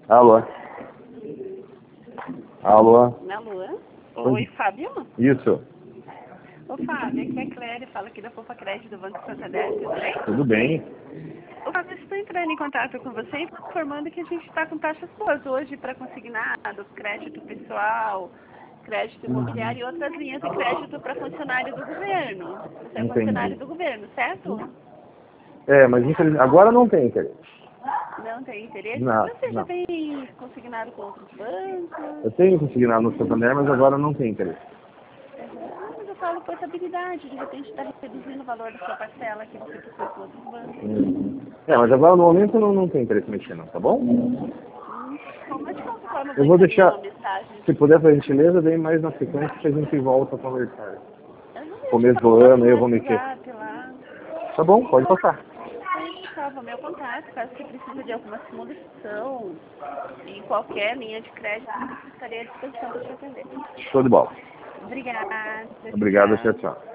Alô? Alô? Alô? Oi, Fábio? Isso. Ô, Fábio, aqui é a Cléria, fala aqui da Fofa Crédito do Banco Santander, tudo bem? Tudo bem? Ô, Fábio, estou entrando em contato com você informando que a gente está com taxas boas hoje para consignado, crédito pessoal, crédito imobiliário e outras linhas de crédito para funcionário do governo. Você é funcionário do governo, certo? É, mas infelizmente, agora não tem interesse. Não tem interesse? Não, Você já não. tem consignado com outros bancos? Eu tenho consignado no Santander, mas agora não tem interesse. Mas eu falo portabilidade, de repente está reduzindo o valor da sua parcela que você possui com outros bancos. É, mas agora no momento não tem interesse mexer não, tá bom? Mas de qualquer forma, eu Eu vou vou encaminhar deixar, uma mensagem. se puder, por gentileza, daí mais na sequência que a gente volta a conversar. Eu não vejo Começo do passar ano, aí eu no vou mexer. WhatsApp lá. Tá bom, pode passar. Aí salva meu contato, caso você precise de alguma simulação em qualquer linha de crédito, eu estarei à disposição para te atender. Show de bola. Obrigada. Obrigado, Tchau. tchau, tchau.